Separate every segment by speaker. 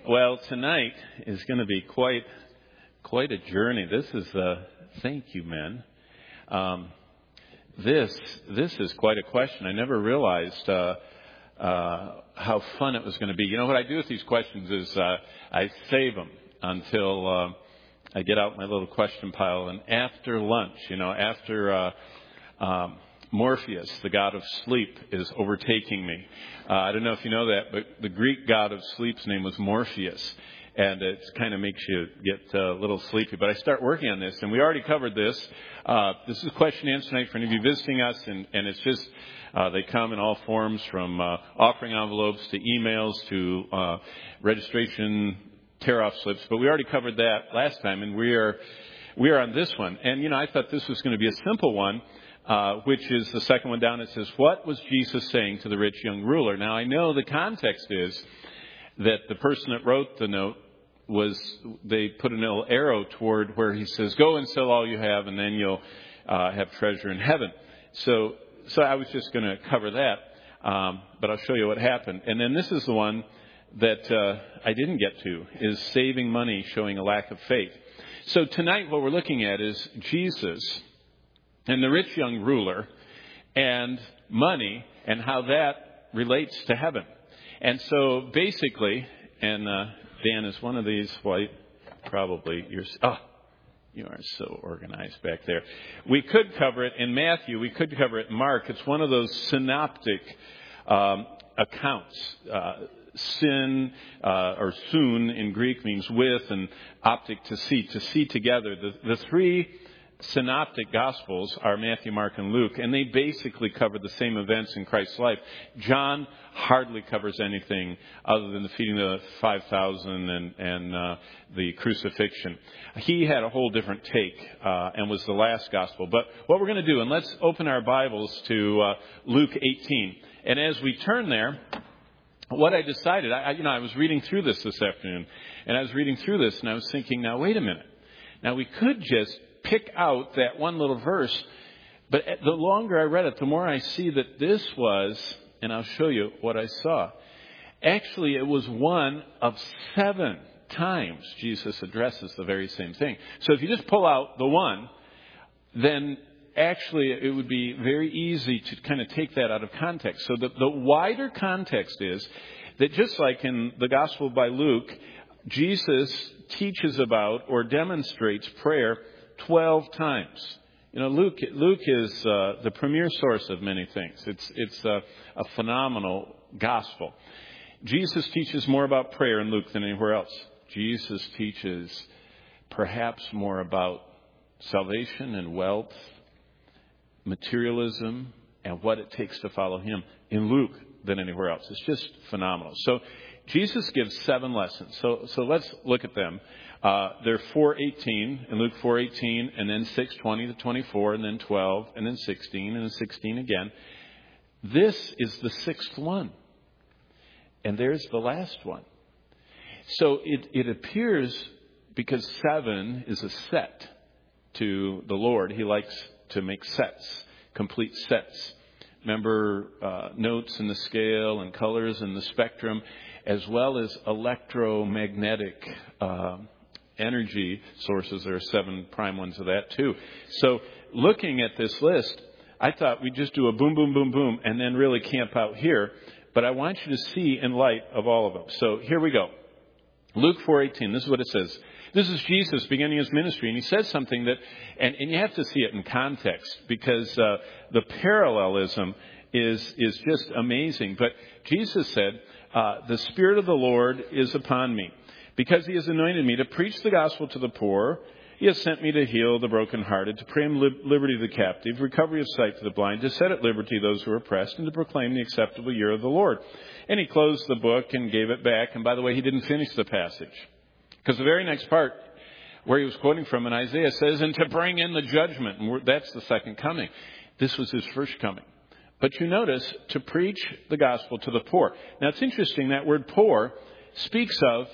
Speaker 1: Well, tonight is going to be quite a journey. This is thank you, men. This is quite a question. I never realized how fun it was going to be. You know what I do with these questions is I save them until I get out my little question pile, and after lunch, after Morpheus, the god of sleep, is overtaking me. I don't know if you know that, but the Greek god of sleep's name was Morpheus. And it kind of makes you get a little sleepy. But I start working on this, and we already covered this. This is question and answer night for any of you visiting us, and it's just, they come in all forms, from offering envelopes to emails to registration tear-off slips. But we already covered that last time, and we are on this one. And, I thought this was going to be a simple one. Which is the second one down. It says, what was Jesus saying to the rich young ruler? Now, I know the context is that the person that wrote the note they put a little arrow toward where he says, go and sell all you have, and then you'll have treasure in heaven. So I was just going to cover that, but I'll show you what happened. And then this is the one that I didn't get to, is saving money, showing a lack of faith. So tonight what we're looking at is Jesus and the rich young ruler, and money, and how that relates to heaven. And so basically, and Dan, is one of these white? Probably. You are so organized back there. We could cover it in Matthew. We could cover it in Mark. It's one of those synoptic accounts. Sin, or soon in Greek, means with, and optic, to see together. The three synoptic gospels are Matthew, Mark, and Luke, and they basically cover the same events in Christ's life. John hardly covers anything other than the feeding of the 5,000 and the crucifixion. He had a whole different take and was the last gospel. But what we're going to do, and let's open our Bibles to Luke 18. And as we turn there, what I decided, I was reading through this afternoon, and I was reading through this, and I was thinking, now wait a minute. Now we could just pick out that one little verse, but the longer I read it, the more I see that this was, and I'll show you what I saw. Actually, it was one of 7 times Jesus addresses the very same thing. So if you just pull out the one, then actually it would be very easy to kind of take that out of context. So the wider context is that just like in the Gospel by Luke, Jesus teaches about or demonstrates prayer 12 times. Luke is the premier source of many things. It's a phenomenal gospel. Jesus teaches more about prayer in Luke than anywhere else. Jesus teaches perhaps more about salvation and wealth, materialism, and what it takes to follow him in Luke than anywhere else. It's just phenomenal. So Jesus gives 7 lessons. So let's look at them. They're 4:18 in Luke 4:18, and then 6:20 to 24, and then 12, and then 16, and then 16 again. This is the 6th one, and there's the last one. So it appears, because 7 is a set to the Lord, he likes to make sets, complete sets. Remember notes in the scale and colors in the spectrum, as well as electromagnetic energy sources. There are 7 prime ones of that too. So looking at this list, I thought we'd just do a boom, boom, boom, boom, and then really camp out here. But I want you to see in light of all of them. So here we go. Luke 4:18, this is what it says. This is Jesus beginning his ministry, and he says something that, and you have to see it in context, because the parallelism is just amazing. But Jesus said, the Spirit of the Lord is upon me, because he has anointed me to preach the gospel to the poor. He has sent me to heal the brokenhearted, to proclaim liberty to the captive, recovery of sight to the blind, to set at liberty those who are oppressed, and to proclaim the acceptable year of the Lord. And he closed the book and gave it back. And by the way, he didn't finish the passage, because the very next part where he was quoting from in Isaiah says, and to bring in the judgment. And that's the second coming. This was his first coming. But you notice, to preach the gospel to the poor. Now it's interesting, that word poor speaks of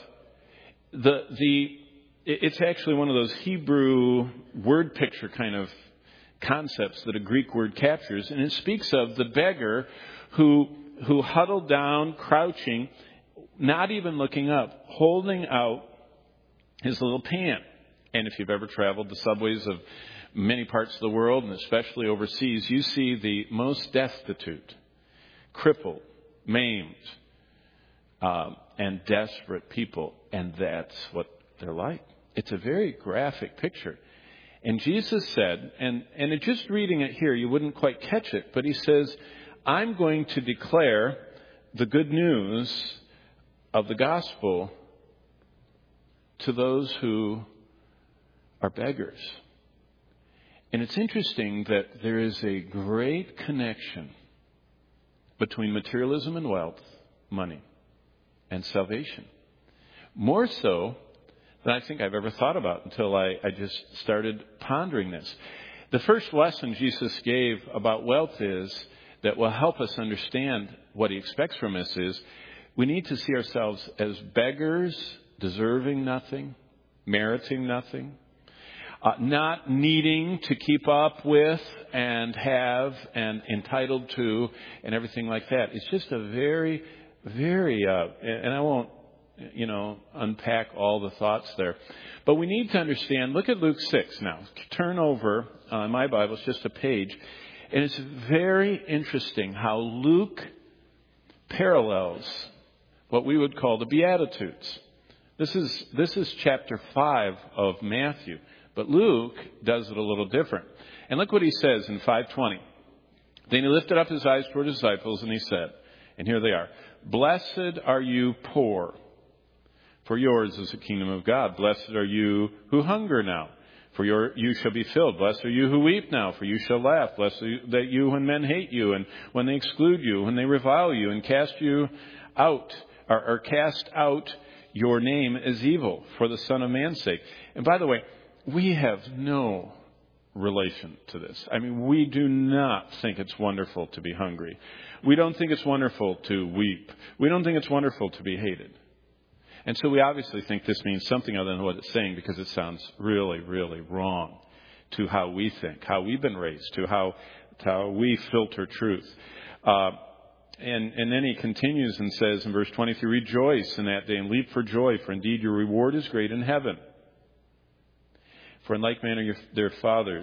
Speaker 1: it's actually one of those Hebrew word picture kind of concepts that a Greek word captures. And it speaks of the beggar who huddled down, crouching, not even looking up, holding out his little pan. And if you've ever traveled the subways of many parts of the world, and especially overseas, you see the most destitute, crippled, maimed, and desperate people. And that's what they're like. It's a very graphic picture. And Jesus said, and just reading it here, you wouldn't quite catch it, but he says, I'm going to declare the good news of the gospel to those who are beggars. And it's interesting that there is a great connection between materialism and wealth, money, and salvation. More so than I think I've ever thought about until I just started pondering this. The first lesson Jesus gave about wealth is that will help us understand what he expects from us is we need to see ourselves as beggars, deserving nothing, meriting nothing, not needing to keep up with and have and entitled to and everything like that. It's just a very, very, and I won't, unpack all the thoughts there. But we need to understand, look at Luke 6 now. Turn over, in my Bible, it's just a page. And it's very interesting how Luke parallels what we would call the Beatitudes. This is chapter 5 of Matthew. But Luke does it a little different. And look what he says in 5:20. Then he lifted up his eyes toward his disciples and he said, and here they are, Blessed are you poor, for yours is the kingdom of God. Blessed are you who hunger now, for you shall be filled. Blessed are you who weep now, for you shall laugh. Blessed are you when men hate you, and when they exclude you, when they revile you, and cast you out, or cast out your name as evil for the Son of Man's sake. And by the way, we have no relation to this. I mean, we do not think it's wonderful to be hungry. We don't think it's wonderful to weep. We don't think it's wonderful to be hated. And so we obviously think this means something other than what it's saying because it sounds really, really wrong to how we think, how we've been raised, to how we filter truth. And then he continues and says in verse 23, Rejoice in that day and leap for joy, for indeed your reward is great in heaven. For in like manner their fathers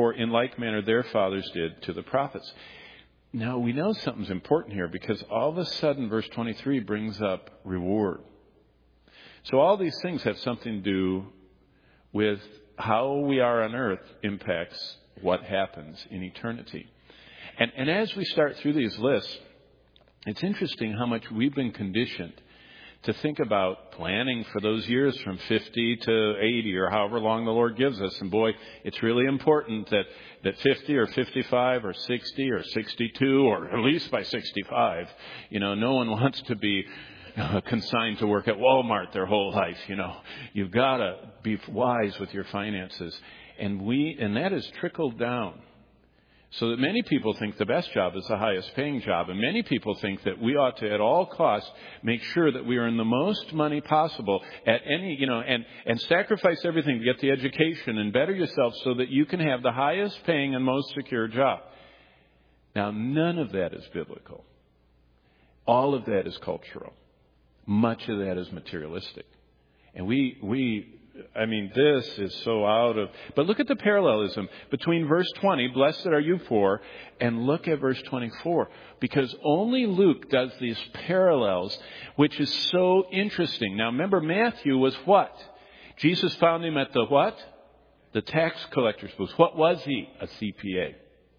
Speaker 1: did to the prophets. Now we know something's important here because all of a sudden verse 23 brings up reward. So all these things have something to do with how we are on earth impacts what happens in eternity. And as we start through these lists, it's interesting how much we've been conditioned to think about planning for those years from 50 to 80 or however long the Lord gives us. And boy, it's really important that 50 or 55 or 60 or 62 or at least by 65, no one wants to be consigned to work at Walmart their whole life. You've got to be wise with your finances. And that has trickled down. So that many people think the best job is the highest paying job. And many people think that we ought to, at all costs, make sure that we earn the most money possible at any, and sacrifice everything to get the education and better yourself so that you can have the highest paying and most secure job. Now, none of that is biblical. All of that is cultural. Much of that is materialistic. And this is so out of... But look at the parallelism between verse 20, Blessed are you poor, and look at verse 24. Because only Luke does these parallels, which is so interesting. Now remember, Matthew was what? Jesus found him at the what? The tax collector's booth. What was he? A CPA.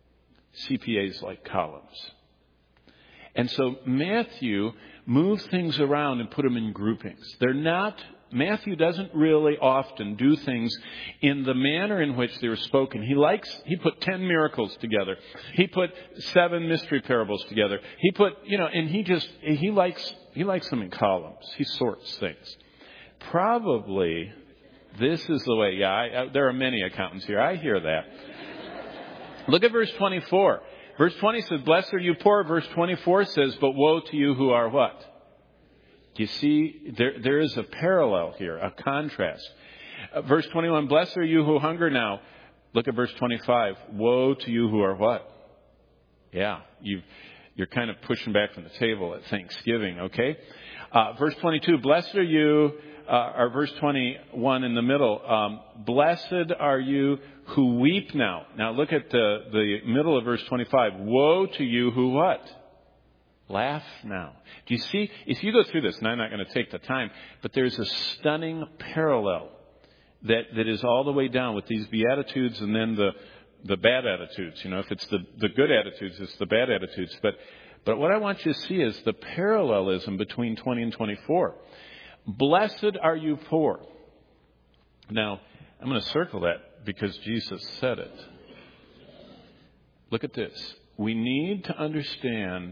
Speaker 1: CPAs like columns. And so Matthew moved things around and put them in groupings. Matthew doesn't really often do things in the manner in which they were spoken. He put 10 miracles together. He put 7 mystery parables together. He put, and he likes them in columns. He sorts things. Probably this is the way. There are many accountants here. I hear that. Look at verse 24. Verse 20 says, Blessed are you poor. Verse 24 says, But woe to you who are what? You see, there is a parallel here, a contrast. Verse 21, Blessed are you who hunger now. Look at verse 25. Woe to you who are what? Yeah, you're kind of pushing back from the table at Thanksgiving, okay? Verse 22, blessed are you, or verse 21 in the middle, blessed are you who weep now. Now look at the middle of verse 25. Woe to you who what? Laugh now. Do you see? If you go through this, and I'm not going to take the time, but there's a stunning parallel that is all the way down with these Beatitudes and then the bad attitudes. You know, if it's the good attitudes, it's the bad attitudes. But what I want you to see is the parallelism between 20 and 24. Blessed are you poor. Now, I'm going to circle that because Jesus said it. Look at this. We need to understand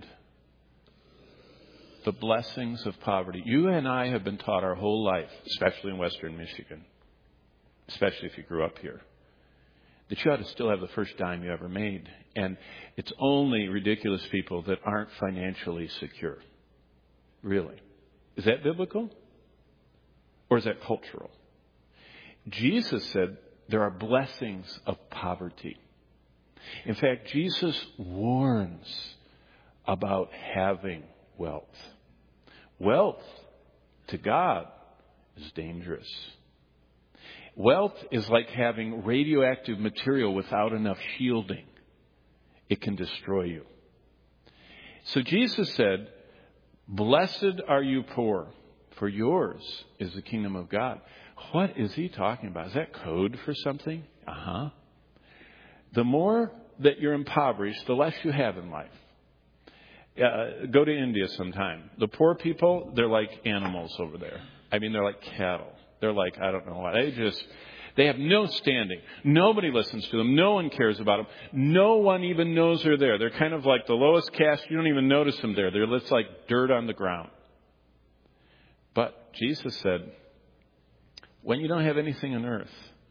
Speaker 1: the blessings of poverty. You and I have been taught our whole life, especially in Western Michigan, especially if you grew up here, that you ought to still have the first dime you ever made. And it's only ridiculous people that aren't financially secure. Really. Is that biblical? Or is that cultural? Jesus said there are blessings of poverty. In fact, Jesus warns about having wealth. Wealth to God is dangerous. Wealth is like having radioactive material without enough shielding. It can destroy you. So Jesus said, blessed are you poor, for yours is the kingdom of God. What is he talking about? Is that code for something? The more that you're impoverished, the less you have in life. Go to India sometime. The poor people, they're like animals over there. I mean, they're like cattle. They're like, I don't know what. They have no standing. Nobody listens to them. No one cares about them. No one even knows they're there. They're kind of like the lowest caste. You don't even notice them there. They're just like dirt on the ground. But Jesus said, when you don't have anything on earth,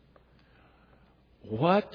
Speaker 1: what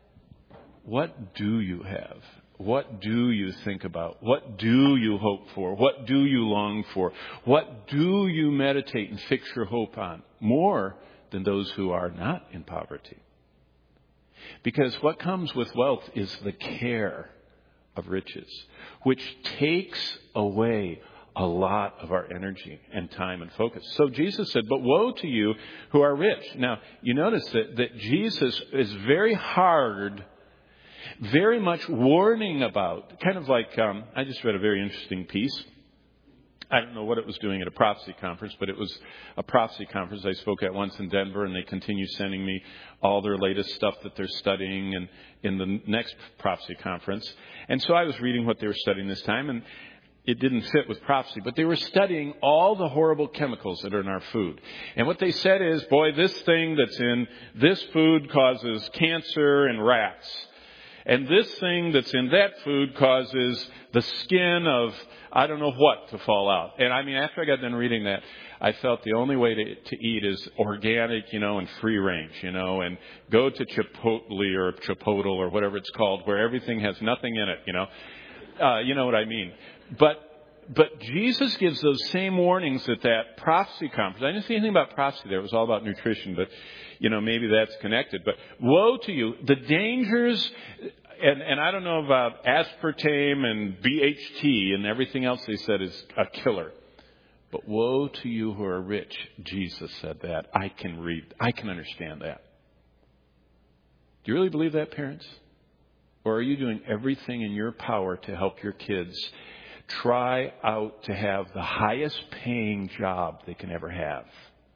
Speaker 1: do you have? What do you think about? What do you hope for? What do you long for? What do you meditate and fix your hope on? More than those who are not in poverty. Because what comes with wealth is the care of riches, which takes away a lot of our energy and time and focus. So Jesus said, but woe to you who are rich. Now, you notice that Jesus is very hard, very much warning about, kind of like, I just read a very interesting piece. I don't know what it was doing at a prophecy conference, but it was a prophecy conference I spoke at once in Denver, and they continue sending me all their latest stuff that they're studying and in the next prophecy conference. And so I was reading what they were studying this time, and it didn't fit with prophecy, but they were studying all the horrible chemicals that are in our food. And what they said is, boy, this thing that's in this food causes cancer in rats. And this thing that's in that food causes the skin of I don't know what to fall out. And I mean, after I got done reading that, I felt the only way to eat is organic, and free range, and go to Chipotle or Chipotle or whatever it's called, where everything has nothing in it, you know what I mean. But Jesus gives those same warnings at that prophecy conference. I didn't see anything about prophecy there. It was all about nutrition, but maybe that's connected. But woe to you, the dangers, and I don't know about aspartame and BHT and everything else they said is a killer. But woe to you who are rich. Jesus said that. I can understand that. Do you really believe that, parents? Or are you doing everything in your power to help your kids try out to have the highest paying job they can ever have?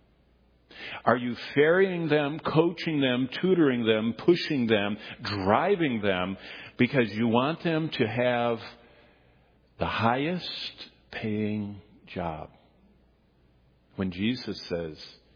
Speaker 1: Are you ferrying them, coaching them, tutoring them, pushing them, driving them because you want them to have the highest paying job? When Jesus says,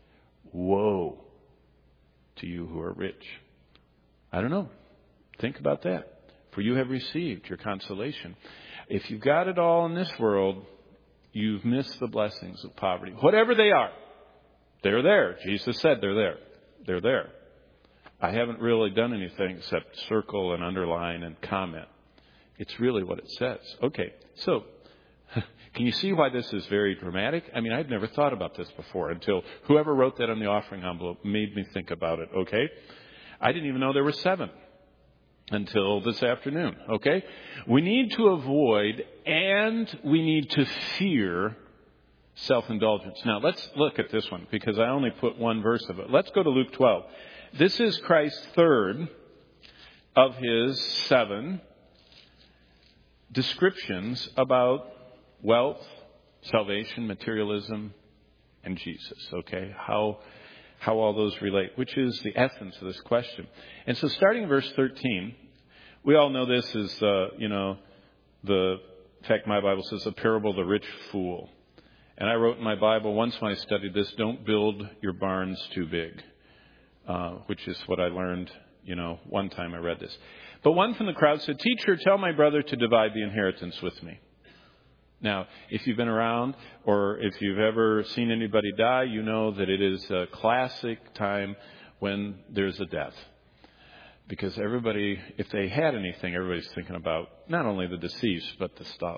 Speaker 1: woe to you who are rich. I don't know. Think about that. For you have received your consolation. If you've got it all in this world, you've missed the blessings of poverty. Whatever they are, they're there. Jesus said they're there. They're there. I haven't really done anything except circle and underline and comment. It's really what it says. Okay, so can you see why this is very dramatic? I mean, I'd never thought about this before until whoever wrote that on the offering envelope made me think about it, okay? I didn't even know there were 7 until this afternoon, okay? We need to avoid and we need to fear self-indulgence. Now, let's look at this one because I only put one verse of it. Let's go to Luke 12. This is Christ's third of his 7 descriptions about wealth, salvation, materialism, and Jesus, okay? How all those relate, which is the essence of this question. And so starting in verse 13, we all know this is, in fact, my Bible says the parable of the rich fool. And I wrote in my Bible once when I studied this, don't build your barns too big, which is what I learned, one time I read this. But one from the crowd said, "Teacher, tell my brother to divide the inheritance with me." Now, if you've been around or if you've ever seen anybody die, you know that it is a classic time when there's a death. Because everybody, if they had anything, everybody's thinking about not only the deceased, but the stuff.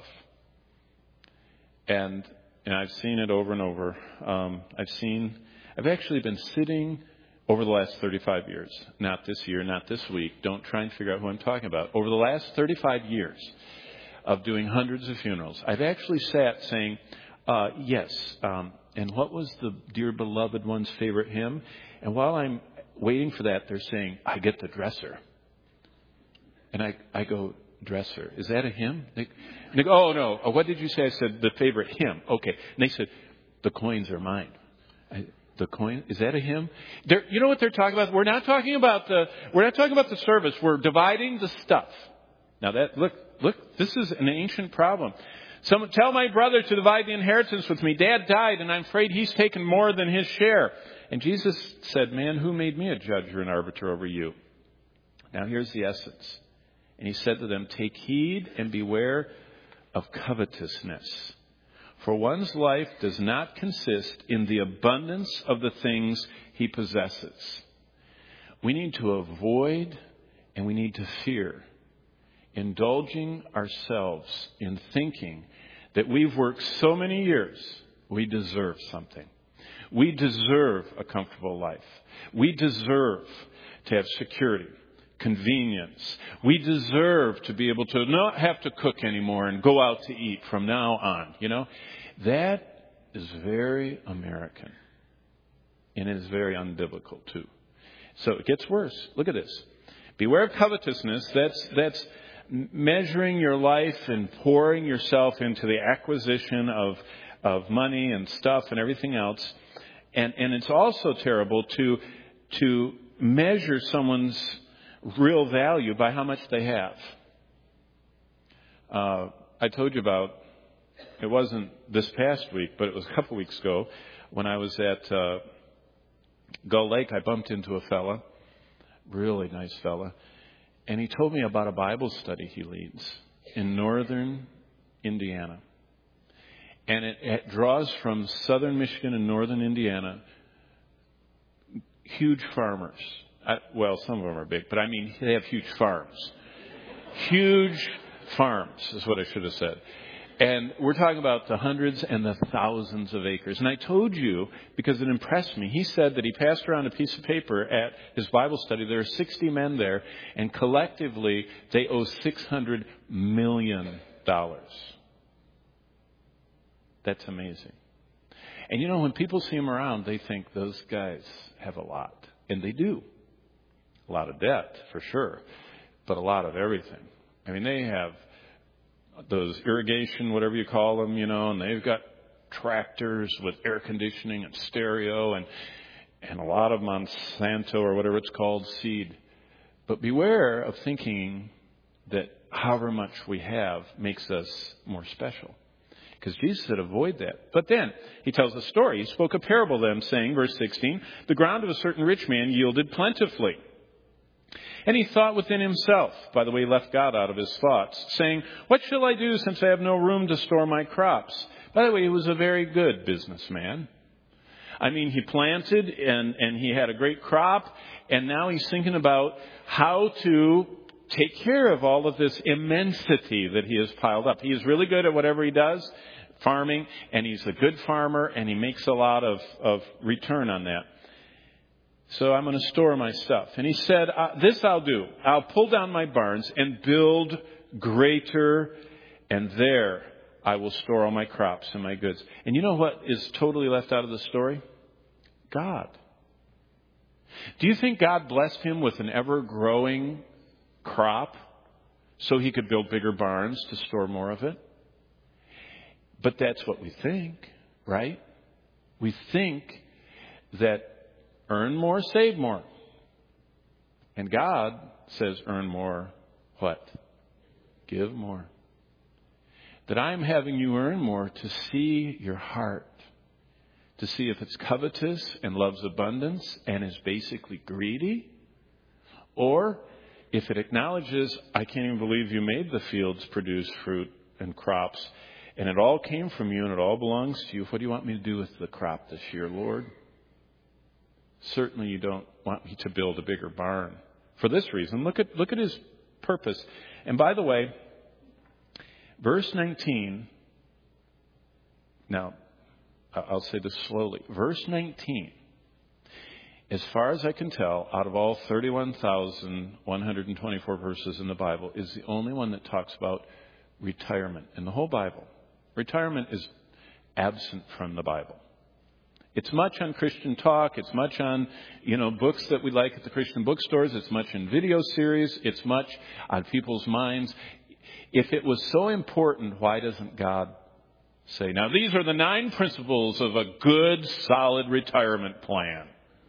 Speaker 1: And I've seen it over and over. I've actually been sitting over the last 35 years, not this year, not this week. Don't try and figure out who I'm talking about. Over the last 35 years of doing hundreds of funerals, I've actually sat saying, yes, and what was the dear beloved one's favorite hymn? And while I'm waiting for that, they're saying, "I get the dresser." And I go, "Dresser, is that a hymn?" They go, "Oh, no. What did you say?" I said, "The favorite hymn." Okay. And they said, "The coins are mine." The coin, is that a hymn? You know what they're talking about? We're not talking about the service. We're dividing the stuff. Now look, this is an ancient problem. Someone tell my brother to divide the inheritance with me. Dad died and I'm afraid he's taken more than his share. And Jesus said, "Man, who made me a judge or an arbiter over you?" Now here's the essence. And he said to them, "Take heed and beware of covetousness. For one's life does not consist in the abundance of the things he possesses." We need to avoid and we need to fear indulging ourselves in thinking that we've worked so many years, we deserve something. We deserve a comfortable life. We deserve to have security, convenience. We deserve to be able to not have to cook anymore and go out to eat from now on. That is very American. And it is very unbiblical too. So it gets worse. Look at this. Beware of covetousness. That's measuring your life and pouring yourself into the acquisition of money and stuff and everything else. And it's also terrible to measure someone's real value by how much they have. I told you about, it wasn't this past week, but it was a couple weeks ago when I was at Gull Lake. I bumped into a fella, really nice fella, and he told me about a Bible study he leads in northern Indiana. And it draws from southern Michigan and northern Indiana, huge farmers. Well, some of them are big, but I mean, they have huge farms. Huge farms is what I should have said. And we're talking about the hundreds and the thousands of acres. And I told you, because it impressed me, he said that he passed around a piece of paper at his Bible study. There are 60 men there, and collectively they owe $600 million. That's amazing. And when people see him around, they think those guys have a lot. And they do. A lot of debt, for sure, but a lot of everything. I mean, they have those irrigation, whatever you call them, and they've got tractors with air conditioning and stereo and a lot of Monsanto or whatever it's called seed. But beware of thinking that however much we have makes us more special. Because Jesus said, avoid that. But then he tells a story. He spoke a parable to them, saying, verse 16, "The ground of a certain rich man yielded plentifully. And he thought within himself," by the way, he left God out of his thoughts, saying, "What shall I do since I have no room to store my crops?" By the way, he was a very good businessman. I mean, he planted and he had a great crop. And now he's thinking about how to take care of all of this immensity that he has piled up. He is really good at whatever he does, farming, and he's a good farmer, and he makes a lot of return on that. "So I'm going to store my stuff." And he said, "This I'll do. I'll pull down my barns and build greater, and there I will store all my crops and my goods. And you know what is totally left out of the story? God. Do you think God blessed him with an ever-growing crop so he could build bigger barns to store more of it? But that's what we think, right? We think that earn more, save more. And God says earn more, what? Give more. That I'm having you earn more to see your heart. To see if it's covetous and loves abundance and is basically greedy. Or if it acknowledges, I can't even believe you made the fields produce fruit and crops. And it all came from you and it all belongs to you. What do you want me to do with the crop this year, Lord? Certainly you don't want me to build a bigger barn. For this reason, look at his purpose. And by the way, verse 19, now I'll say this slowly. Verse 19, as far as I can tell, out of all 31,124 verses in the Bible, is the only one that talks about retirement in the whole Bible. Retirement is absent from the Bible. It's much on Christian talk. It's much on, books that we like at the Christian bookstores. It's much in video series. It's much on people's minds. If it was so important, why doesn't God say, now these are the 9 principles of a good, solid retirement plan?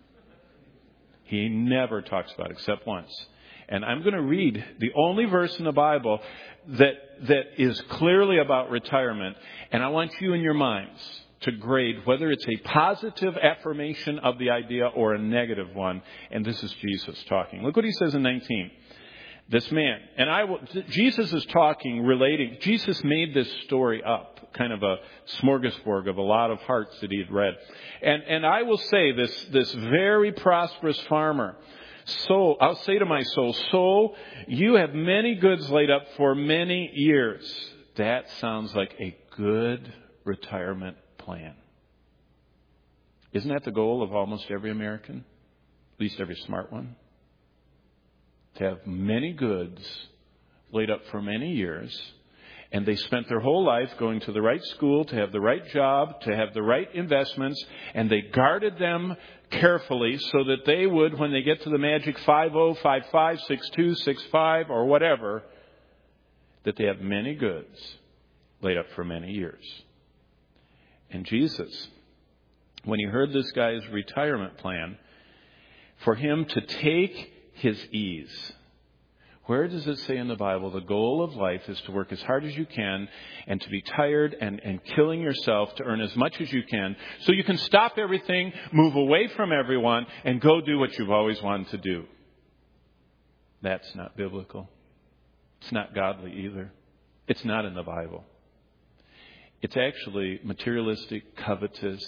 Speaker 1: He never talks about it except once. And I'm going to read the only verse in the Bible that is clearly about retirement. And I want you in your minds to grade whether it's a positive affirmation of the idea or a negative one. And this is Jesus talking. Look what he says in 19. This man, Jesus is talking, relating. Jesus made this story up, kind of a smorgasbord of a lot of hearts that he had read. And I will say this very prosperous farmer, soul, I'll say to my soul, you have many goods laid up for many years. That sounds like a good retirement plan. Isn't that the goal of almost every American? At least every smart one? To have many goods laid up for many years, and they spent their whole life going to the right school, to have the right job, to have the right investments, and they guarded them carefully so that they would, when they get to the magic 50, 55, 62, 65, or whatever, that they have many goods laid up for many years. And Jesus, when he heard this guy's retirement plan, for him to take his ease. Where does it say in the Bible the goal of life is to work as hard as you can and to be tired and killing yourself to earn as much as you can so you can stop everything, move away from everyone, and go do what you've always wanted to do? That's not biblical. It's not godly either. It's not in the Bible. It's actually materialistic, covetous,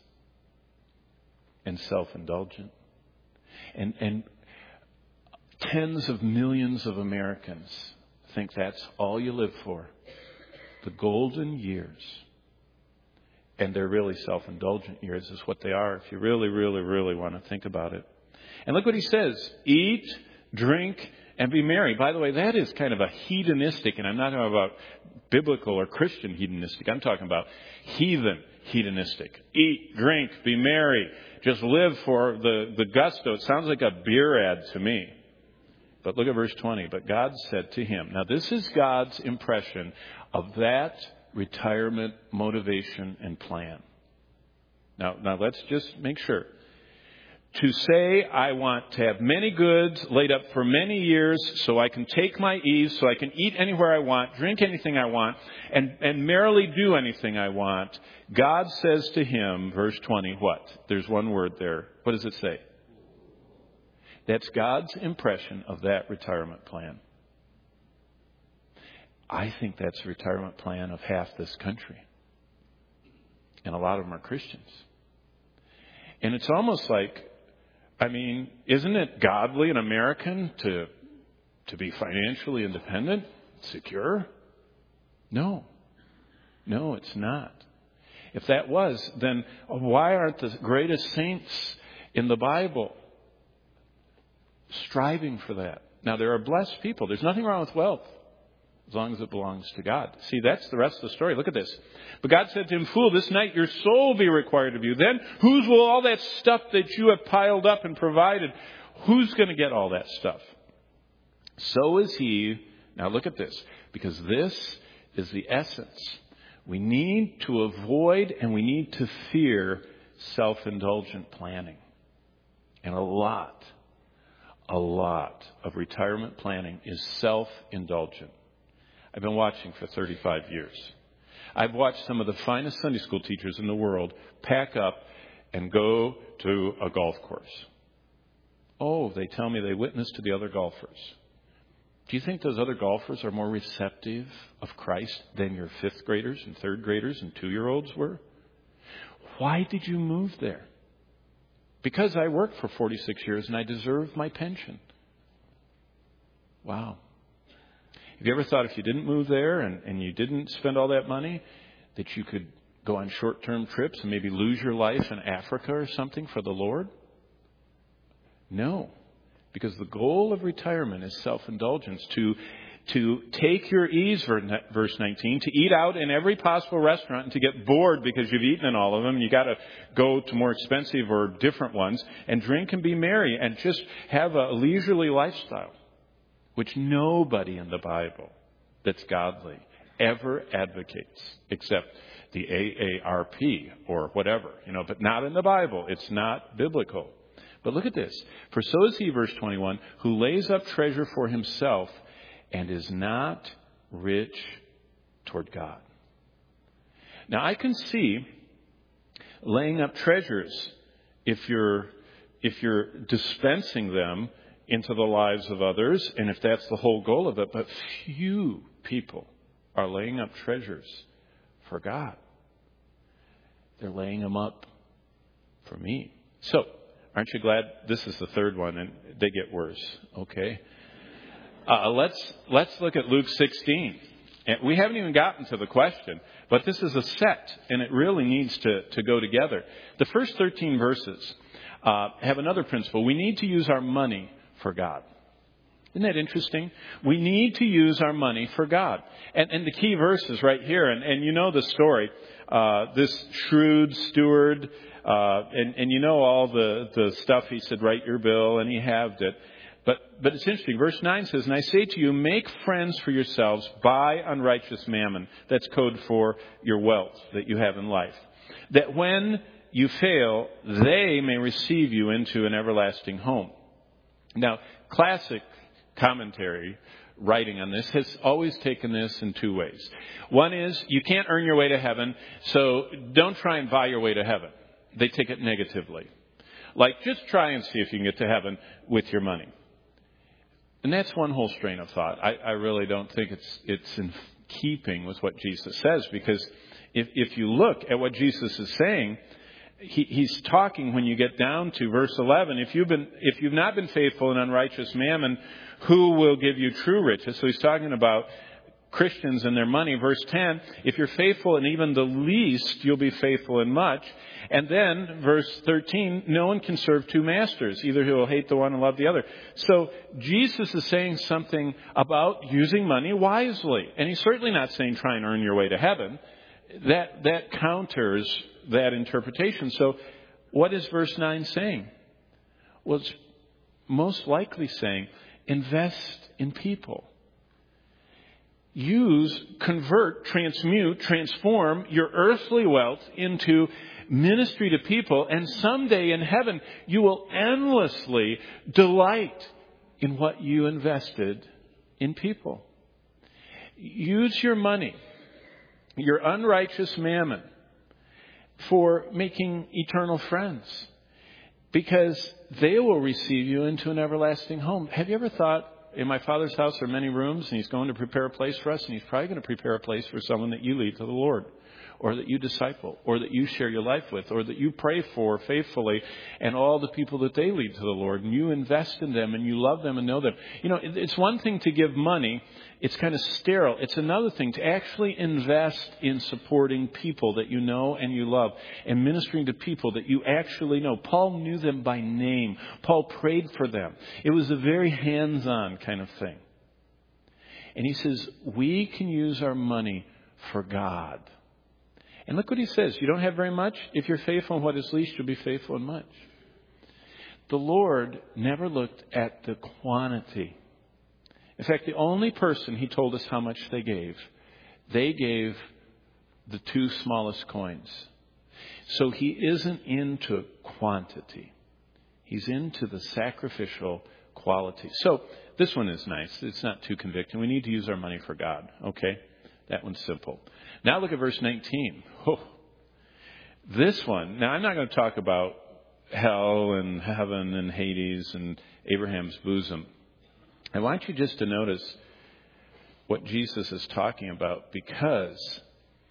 Speaker 1: and self-indulgent. And tens of millions of Americans think that's all you live for. The golden years. And they're really self-indulgent years is what they are if you really, really, really want to think about it. And look what he says. Eat, drink, and be merry. By the way, that is kind of a hedonistic, and I'm not talking about biblical or Christian hedonistic. I'm talking about heathen hedonistic. Eat, drink, be merry. Just live for the gusto. It sounds like a beer ad to me. But look at verse 20. But God said to him. Now this is God's impression of that retirement motivation and plan. Now let's just make sure. To say I want to have many goods laid up for many years so I can take my ease, so I can eat anywhere I want, drink anything I want, and merrily do anything I want. God says to him, verse 20, what? There's one word there. What does it say? That's God's impression of that retirement plan. I think that's the retirement plan of half this country. And a lot of them are Christians. And it's almost like, isn't it godly and American to be financially independent, secure? No, it's not. If that was, then why aren't the greatest saints in the Bible striving for that? Now, there are blessed people. There's nothing wrong with wealth. as long as it belongs to God. See, that's the rest of the story. Look at this. But God said to him, fool, this night your soul will be required of you. Then whose will all that stuff that you have piled up and provided, who's going to get all that stuff? So is he. Now look at this, because this is the essence. We need to avoid and we need to fear self-indulgent planning. And a lot of retirement planning is self-indulgent. I've been watching for 35 years. I've watched some of the finest Sunday school teachers in the world pack up and go to a golf course. Oh, they tell me they witnessed to the other golfers. Do you think those other golfers are more receptive of Christ than your fifth graders and third graders and 2-year-olds were? Why did you move there? Because I worked for 46 years and I deserve my pension. Wow. Have you ever thought if you didn't move there and you didn't spend all that money, that you could go on short-term trips and maybe lose your life in Africa or something for the Lord? No. Because the goal of retirement is self-indulgence, to take your ease, verse 19, to eat out in every possible restaurant and to get bored because you've eaten in all of them. You got to go to more expensive or different ones and drink and be merry and just have a leisurely lifestyle, which nobody in the Bible that's godly ever advocates except the AARP or whatever, but not in the Bible. It's not biblical. But look at this. For so is he, verse 21, who lays up treasure for himself and is not rich toward God. Now, I can see laying up treasures if you're dispensing them into the lives of others, and if that's the whole goal of it. But few people are laying up treasures for God. They're laying them up for me. So, aren't you glad this is the third one and they get worse? Okay. Let's look at Luke 16. And we haven't even gotten to the question, but this is a set, and it really needs to go together. The first 13 verses have another principle. We need to use our money for God. Isn't that interesting? We need to use our money for God. And the key verse is right here, and you know the story. This shrewd steward, and you know all the stuff he said, write your bill, and he halved it. But it's interesting. Verse 9 says, and I say to you, make friends for yourselves by unrighteous mammon. That's code for your wealth that you have in life. That when you fail, they may receive you into an everlasting home. Now, classic commentary writing on this has always taken this in two ways. One is, you can't earn your way to heaven, so don't try and buy your way to heaven. They take it negatively. Like, just try and see if you can get to heaven with your money. And that's one whole strain of thought. I really don't think it's in keeping with what Jesus says, because if you look at what Jesus is saying, he's talking when you get down to verse 11. If you've not been faithful in unrighteous mammon, who will give you true riches? So he's talking about Christians and their money. Verse 10, if you're faithful in even the least, you'll be faithful in much. And then verse 13, no one can serve two masters. Either he will hate the one and love the other. So Jesus is saying something about using money wisely. And he's certainly not saying try and earn your way to heaven. That counters that interpretation. So what is verse 9 saying? Well, it's most likely saying invest in people. Convert, transmute, transform your earthly wealth into ministry to people, and someday in heaven you will endlessly delight in what you invested in people. Use your money, your unrighteous mammon, for making eternal friends, because they will receive you into an everlasting home. Have you ever thought, in my Father's house there are many rooms, and he's going to prepare a place for us, and he's probably going to prepare a place for someone that you lead to the Lord, or that you disciple, or that you share your life with, or that you pray for faithfully, and all the people that they lead to the Lord, and you invest in them, and you love them and know them. It's one thing to give money. It's kind of sterile. It's another thing to actually invest in supporting people that you know and you love, and ministering to people that you actually know. Paul knew them by name. Paul prayed for them. It was a very hands-on kind of thing. And he says, we can use our money for God. And look what he says. You don't have very much? If you're faithful in what is least, you'll be faithful in much. The Lord never looked at the quantity. In fact, the only person he told us how much they gave the 2 smallest coins. So he isn't into quantity. He's into the sacrificial quality. So this one is nice. It's not too convicting. We need to use our money for God. Okay? That one's simple. Now look at verse 19. Oh, this one. Now I'm not going to talk about hell and heaven and Hades and Abraham's bosom. I want you just to notice what Jesus is talking about, because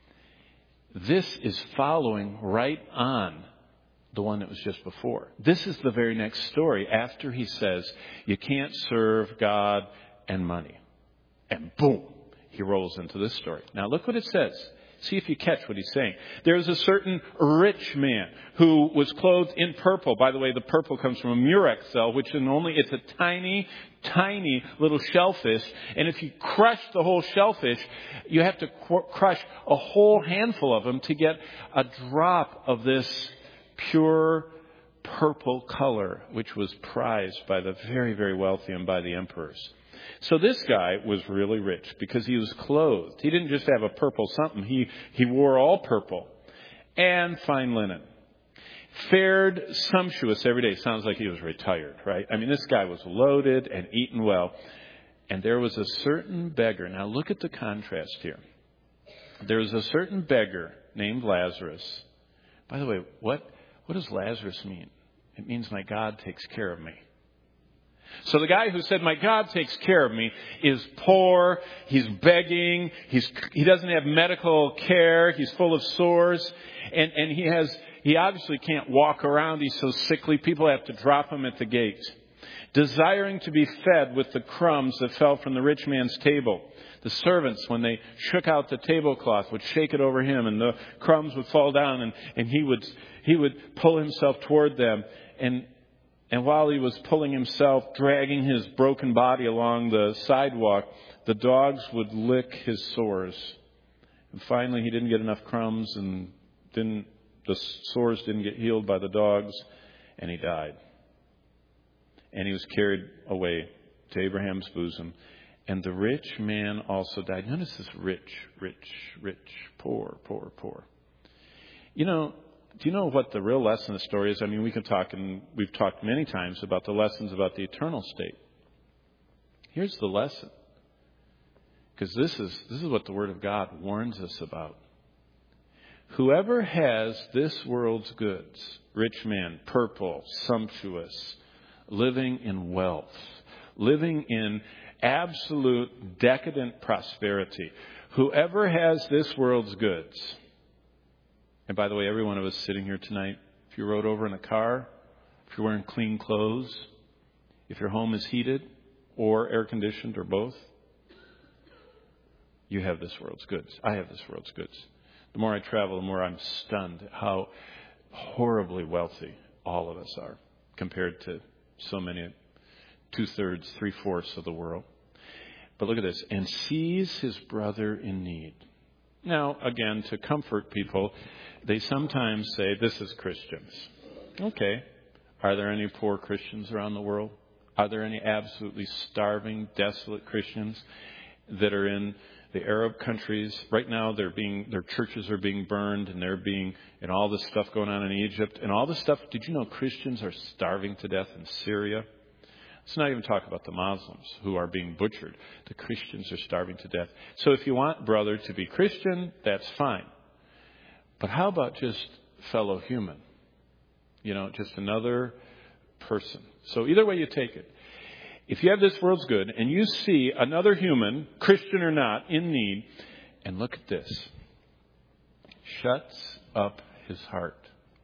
Speaker 1: this is following right on the one that was just before. This is the very next story after he says, you can't serve God and money. And boom, he rolls into this story. Now look what it says. See if you catch what he's saying. There's a certain rich man who was clothed in purple. By the way, the purple comes from a murex cell, which it's a tiny, tiny little shellfish. And if you crush the whole shellfish, you have to crush a whole handful of them to get a drop of this pure purple color, which was prized by the very, very wealthy and by the emperors. So this guy was really rich because he was clothed. He didn't just have a purple something. He wore all purple and fine linen. Fared sumptuous every day. Sounds like he was retired, right? I mean, this guy was loaded and eaten well. And there was a certain beggar. Now look at the contrast here. There was a certain beggar named Lazarus. By the way, what does Lazarus mean? It means my God takes care of me. So the guy who said, my God takes care of me, is poor, he's begging, he doesn't have medical care, he's full of sores, and he obviously can't walk around, he's so sickly, people have to drop him at the gate. Desiring to be fed with the crumbs that fell from the rich man's table. The servants, when they shook out the tablecloth, would shake it over him, and the crumbs would fall down, and he would pull himself toward them, and while he was pulling himself, dragging his broken body along the sidewalk, the dogs would lick his sores. And finally, he didn't get enough crumbs, and the sores didn't get healed by the dogs, and he died. And he was carried away to Abraham's bosom. And the rich man also died. Notice this: rich, poor, poor, poor. Do you know what the real lesson of the story is? I mean, we've talked many times about the lessons about the eternal state. Here's the lesson. Because this is what the Word of God warns us about. Whoever has this world's goods, rich man, purple, sumptuous, living in wealth, living in absolute decadent prosperity, whoever has this world's goods. And by the way, every one of us sitting here tonight, if you rode over in a car, if you're wearing clean clothes, if your home is heated or air conditioned or both, you have this world's goods. I have this world's goods. The more I travel, the more I'm stunned at how horribly wealthy all of us are compared to so many, 2/3, 3/4 of the world. But look at this. And sees his brother in need. Now, again, to comfort people, they sometimes say, this is Christians. Okay. Are there any poor Christians around the world? Are there any absolutely starving, desolate Christians that are in the Arab countries? Right now, their churches are being burned, and all this stuff going on in Egypt, and all this stuff. Did you know Christians are starving to death in Syria? Let's not even talk about the Muslims who are being butchered. The Christians are starving to death. So if you want brother to be Christian, that's fine. But how about just fellow human? Just another person. So either way you take it. If you have this world's good and you see another human, Christian or not, in need, and look at this. Shuts up his heart.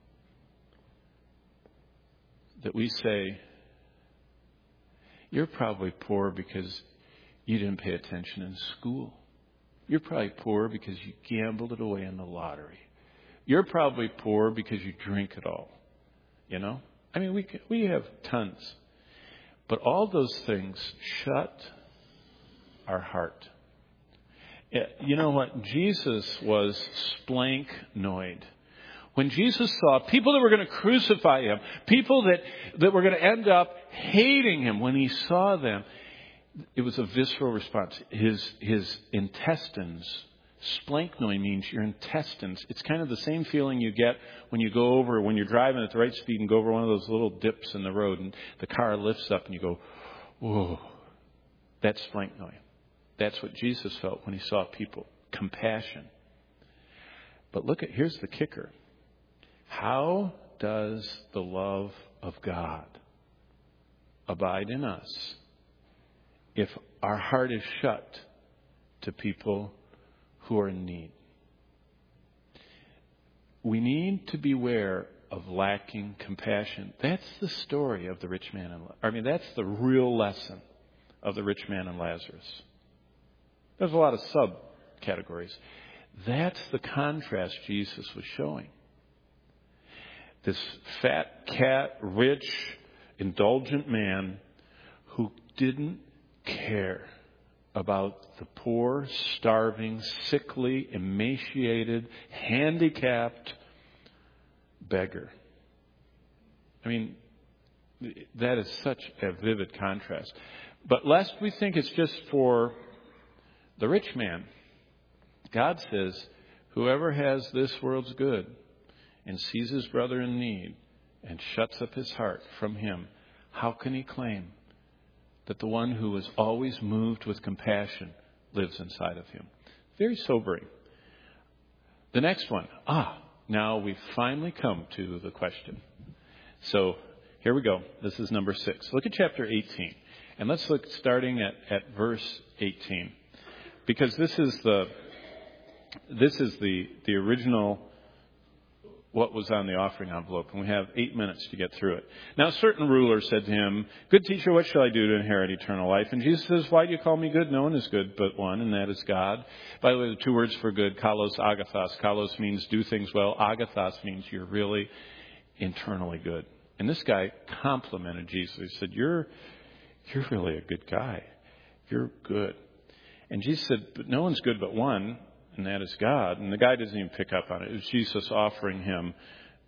Speaker 1: That we say, you're probably poor because you didn't pay attention in school. You're probably poor because you gambled it away in the lottery. You're probably poor because you drink it all. I mean, we have tons. But all those things shut our heart. You know what? Jesus was splanknoid. When Jesus saw people that were going to crucify him, people that were going to end up hating him, when he saw them, it was a visceral response. His intestines, splanknoid means your intestines. It's kind of the same feeling you get when you're driving at the right speed and go over one of those little dips in the road and the car lifts up and you go, whoa, that's splanknoid. That's what Jesus felt when he saw people. Compassion. But here's the kicker. How does the love of God abide in us if our heart is shut to people who are in need? We need to beware of lacking compassion. That's the story of the rich man that's the real lesson of the rich man and Lazarus. There's a lot of subcategories. That's the contrast Jesus was showing. This fat cat, rich, indulgent man who didn't care about the poor, starving, sickly, emaciated, handicapped beggar. That is such a vivid contrast. But lest we think it's just for the rich man, God says, whoever has this world's good and sees his brother in need and shuts up his heart from him, how can he claim that the one who is always moved with compassion lives inside of him? Very sobering. The next one. Now we've finally come to the question. So here we go. This is number 6. Look at chapter 18. And let's look starting at verse 18. Because this is the original, what was on the offering envelope, and we have 8 minutes to get through it. Now, a certain ruler said to him, "Good teacher, what shall I do to inherit eternal life?" And Jesus says, "Why do you call me good? No one is good but one, and that is God." By the way, the 2 words for good, kalos, agathos. Kalos means do things well. Agathos means you're really internally good. And this guy complimented Jesus. He said, "You're really a good guy. You're good." And Jesus said, "But no one's good but one, and that is God." And the guy doesn't even pick up on it. It was Jesus offering him,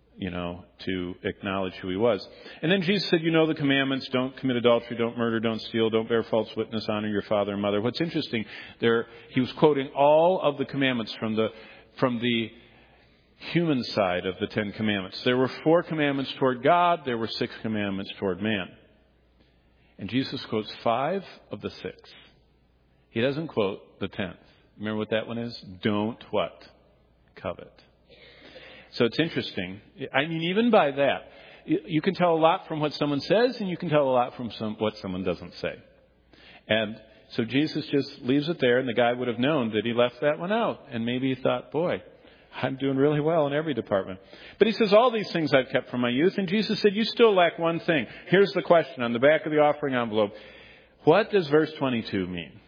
Speaker 1: to acknowledge who he was. And then Jesus said, "You know the commandments: don't commit adultery, don't murder, don't steal, don't bear false witness, honor your father and mother." What's interesting there, he was quoting all of the commandments from the human side of the 10 commandments. There were 4 commandments toward God. There were 6 commandments toward man. And Jesus quotes 5 of the 6. He doesn't quote the 10th. Remember what that one is? Don't what? Covet. So it's interesting. Even by that, you can tell a lot from what someone says, and you can tell a lot from what someone doesn't say. And so Jesus just leaves it there, and the guy would have known that he left that one out. And maybe he thought, boy, I'm doing really well in every department. But he says, all these things I've kept from my youth. And Jesus said, you still lack one thing. Here's the question on the back of the offering envelope. What does verse 22 mean?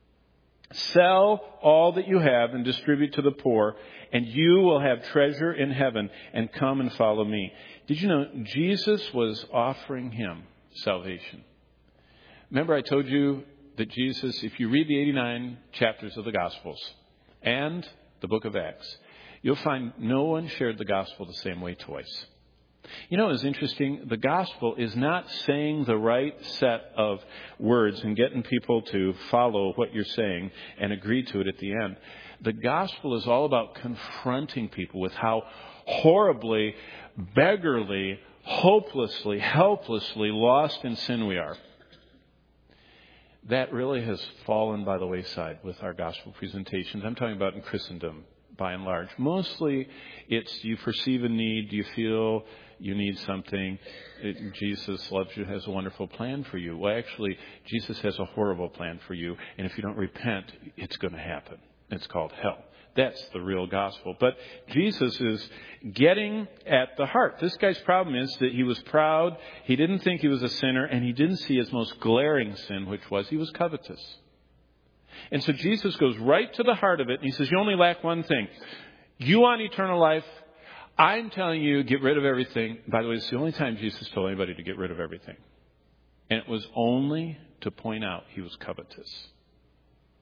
Speaker 1: Sell all that you have and distribute to the poor, and you will have treasure in heaven, and come and follow me. Did you know Jesus was offering him salvation? Remember I told you that Jesus, if you read the 89 chapters of the Gospels and the book of Acts, you'll find no one shared the gospel the same way twice. It's interesting. The gospel is not saying the right set of words and getting people to follow what you're saying and agree to it at the end. The gospel is all about confronting people with how horribly, beggarly, hopelessly, helplessly lost in sin we are. That really has fallen by the wayside with our gospel presentations. I'm talking about in Christendom, by and large. Mostly it's you perceive a need, you feel you need something. Jesus loves you, has a wonderful plan for you. Well, actually, Jesus has a horrible plan for you. And if you don't repent, it's going to happen. It's called hell. That's the real gospel. But Jesus is getting at the heart. This guy's problem is that he was proud. He didn't think he was a sinner. And he didn't see his most glaring sin, which was he was covetous. And so Jesus goes right to the heart of it. And he says, you only lack one thing. You want eternal life? I'm telling you, get rid of everything. By the way, it's the only time Jesus told anybody to get rid of everything. And it was only to point out he was covetous.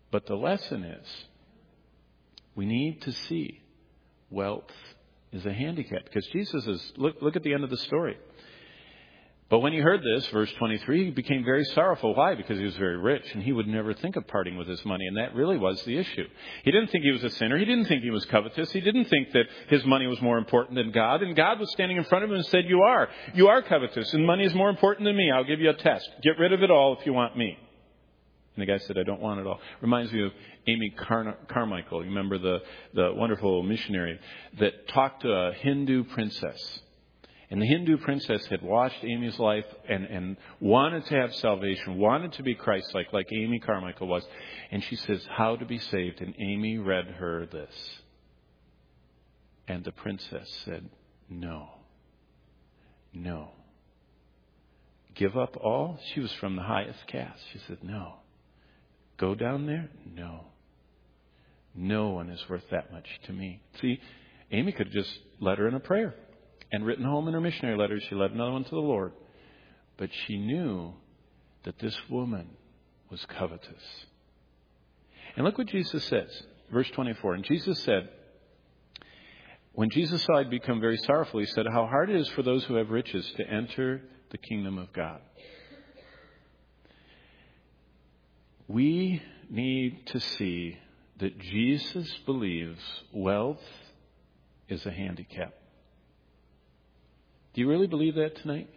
Speaker 1: But the lesson is, we need to see wealth is a handicap. Because Jesus is, look at the end of the story. But when he heard this, verse 23, he became very sorrowful. Why? Because he was very rich, and he would never think of parting with his money. And that really was the issue. He didn't think he was a sinner. He didn't think he was covetous. He didn't think that his money was more important than God. And God was standing in front of him and said, you are covetous, and money is more important than me. I'll give you a test. Get rid of it all if you want me. And the guy said, I don't want it all. Reminds me of Amy Carmichael. You remember the wonderful missionary that talked to a Hindu princess. And the Hindu princess had watched Amy's life and wanted to have salvation, wanted to be Christ-like, like Amy Carmichael was. And she says, how to be saved. And Amy read her this. And the princess said, no. Give up all? She was from the highest caste. She said, no. Go down there? No. No one is worth that much to me. See, Amy could have just led her in a prayer and written home in her missionary letters. She led another one to the Lord. But she knew that this woman was covetous. And look what Jesus says. Verse 24. And Jesus said, when Jesus saw I'd become very sorrowful, he said, how hard it is for those who have riches to enter the kingdom of God. We need to see that Jesus believes wealth is a handicap. Do you really believe that tonight?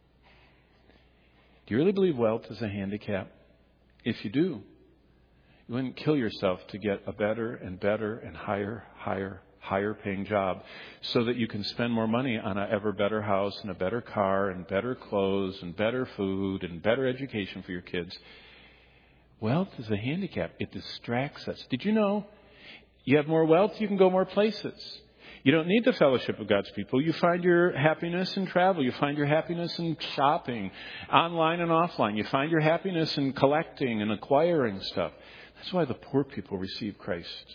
Speaker 1: Do you really believe wealth is a handicap? If you do, you wouldn't kill yourself to get a better and better and higher paying job so that you can spend more money on an ever better house and a better car and better clothes and better food and better education for your kids. Wealth is a handicap. It distracts us. Did you know you have more wealth, you can go more places? You don't need the fellowship of God's people. You find your happiness in travel. You find your happiness in shopping, online and offline. You find your happiness in collecting and acquiring stuff. That's why the poor people receive Christ.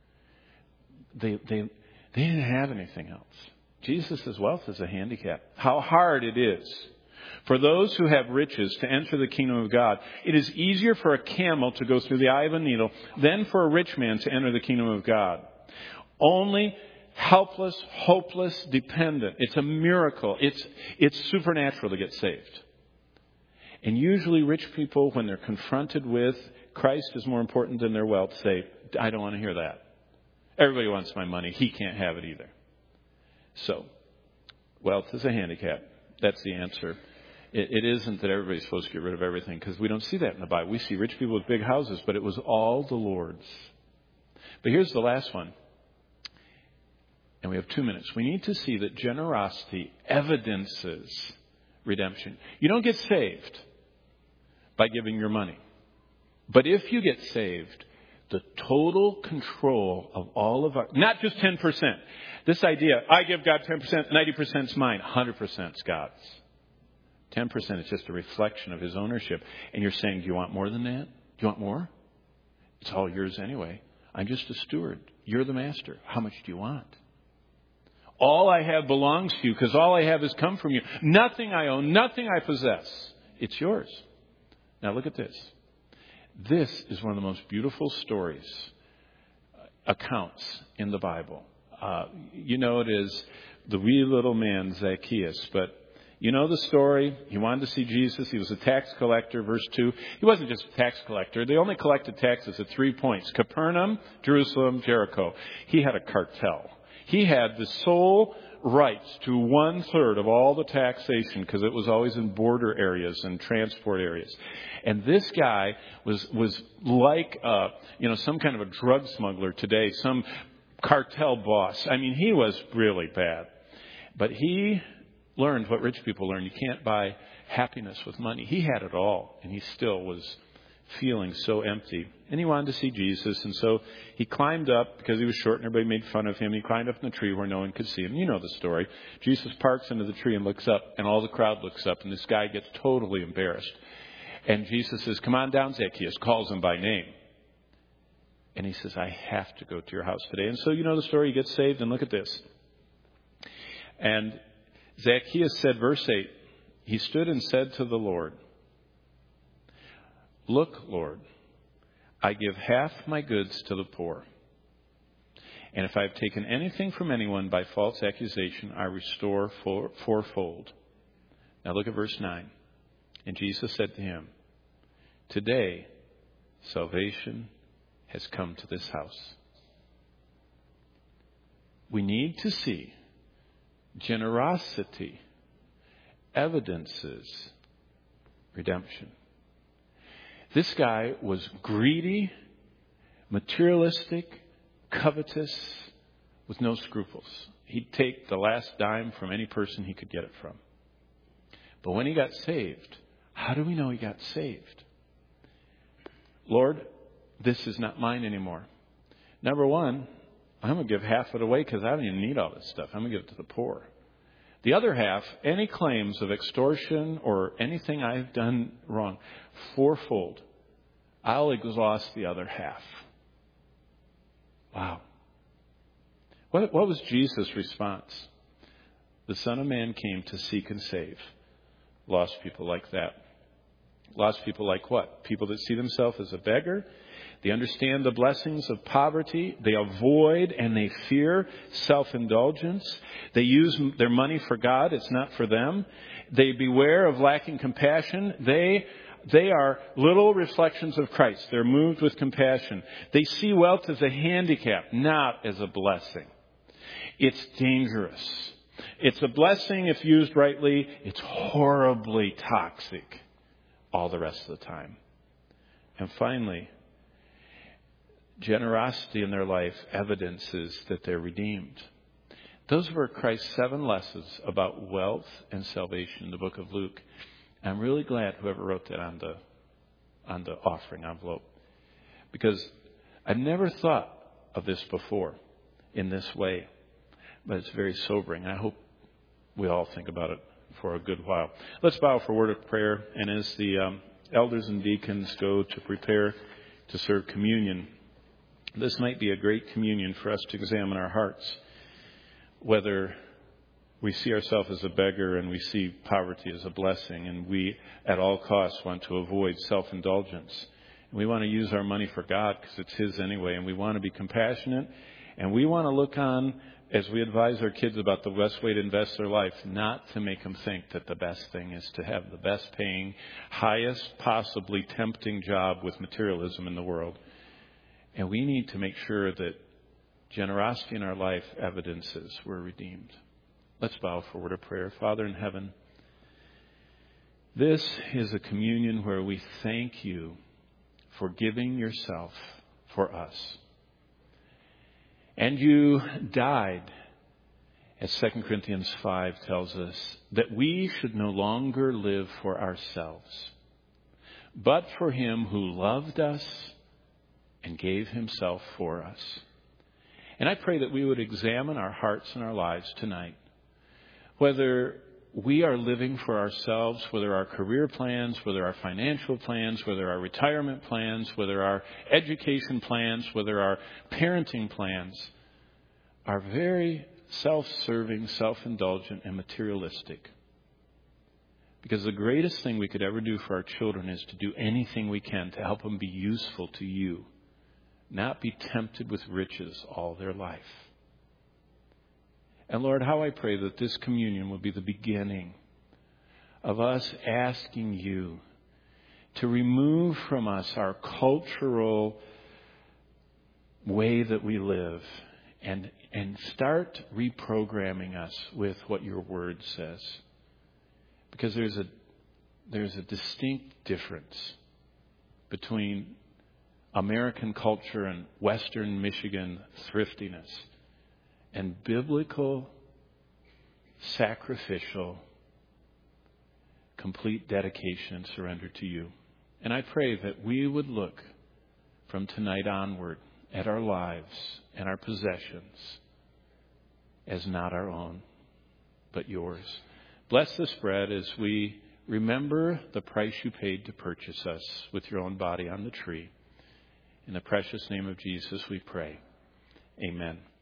Speaker 1: They didn't have anything else. Jesus' wealth is a handicap. How hard it is for those who have riches to enter the kingdom of God. It is easier for a camel to go through the eye of a needle than for a rich man to enter the kingdom of God. Only helpless, hopeless, dependent. It's a miracle. It's supernatural to get saved. And usually rich people, when they're confronted with Christ is more important than their wealth, say, I don't want to hear that. Everybody wants my money. He can't have it either. So, wealth is a handicap. That's the answer. It isn't that everybody's supposed to get rid of everything, because we don't see that in the Bible. We see rich people with big houses, but it was all the Lord's. But here's the last one. And we have 2 minutes. We need to see that generosity evidences redemption. You don't get saved by giving your money. But if you get saved, the total control of all of our, not just 10%. This idea, I give God 10%, 90% is mine, 100% is God's. 10% is just a reflection of his ownership. And you're saying, do you want more than that? Do you want more? It's all yours anyway. I'm just a steward. You're the master. How much do you want? All I have belongs to you because all I have has come from you. Nothing I own, nothing I possess. It's yours. Now look at this. This is one of the most beautiful stories, accounts in the Bible. It is the wee little man, Zacchaeus. But you know the story. He wanted to see Jesus. He was a tax collector. Verse 2. He wasn't just a tax collector. They only collected taxes at 3 points. Capernaum, Jerusalem, Jericho. He had a cartel. He had the sole rights to 1/3 of all the taxation because it was always in border areas and transport areas. And this guy was like, some kind of a drug smuggler today, some cartel boss. I mean, he was really bad. But he learned what rich people learn. You can't buy happiness with money. He had it all, and he still was feeling so empty. And he wanted to see Jesus, and so he climbed up because he was short and everybody made fun of him. He climbed up in the tree where no one could see him. You know the story. Jesus parks into the tree and looks up, and all the crowd looks up, and this guy gets totally embarrassed. And Jesus says, come on down, Zacchaeus, calls him by name. And he says, I have to go to your house today. And so you know the story. He gets saved, and look at this. And Zacchaeus said, verse 8, he stood and said to the Lord, look, Lord, I give half my goods to the poor. And if I have taken anything from anyone by false accusation, I restore fourfold. Now look at verse 9. And Jesus said to him, today salvation has come to this house. We need to see generosity evidences redemption. This guy was greedy, materialistic, covetous, with no scruples. He'd take the last dime from any person he could get it from. But when he got saved, how do we know he got saved? Lord, this is not mine anymore. Number one, I'm going to give half of it away because I don't even need all this stuff. I'm going to give it to the poor. The other half, any claims of extortion or anything I've done wrong, fourfold. I'll exhaust the other half. Wow. What was Jesus' response? The Son of Man came to seek and save lost people like that. Lost people like what? People that see themselves as a beggar. They understand the blessings of poverty. They avoid and they fear self-indulgence. They use their money for God. It's not for them. They beware of lacking compassion. They are little reflections of Christ. They're moved with compassion. They see wealth as a handicap, not as a blessing. It's dangerous. It's a blessing if used rightly. It's horribly toxic all the rest of the time. And finally, generosity in their life evidences that they're redeemed. Those were Christ's 7 lessons about wealth and salvation in the book of Luke. I'm really glad whoever wrote that on the offering envelope, because I've never thought of this before in this way, but it's very sobering. I hope we all think about it for a good while. Let's bow for a word of prayer, and as the elders and deacons go to prepare to serve communion, this might be a great communion for us to examine our hearts, whether we see ourselves as a beggar and we see poverty as a blessing, and we at all costs want to avoid self-indulgence. We want to use our money for God because it's His anyway, and we want to be compassionate, and we want to look on as we advise our kids about the best way to invest their life, not to make them think that the best thing is to have the best paying, highest possibly tempting job with materialism in the world. And we need to make sure that generosity in our life evidences we're redeemed. Let's bow for a word of prayer. Father in heaven, this is a communion where we thank you for giving yourself for us. And you died, as 2 Corinthians 5 tells us, that we should no longer live for ourselves, but for Him who loved us and gave Himself for us. And I pray that we would examine our hearts and our lives tonight, whether we are living for ourselves, whether our career plans, whether our financial plans, whether our retirement plans, whether our education plans, whether our parenting plans are very self-serving, self-indulgent, and materialistic. Because the greatest thing we could ever do for our children is to do anything we can to help them be useful to you, not be tempted with riches all their life. And Lord, how I pray that this communion will be the beginning of us asking you to remove from us our cultural way that we live and start reprogramming us with what your word says. Because there's a distinct difference between American culture and Western Michigan thriftiness and biblical, sacrificial, complete dedication and surrender to you. And I pray that we would look from tonight onward at our lives and our possessions as not our own, but yours. Bless this bread as we remember the price you paid to purchase us with your own body on the tree. In the precious name of Jesus we pray. Amen.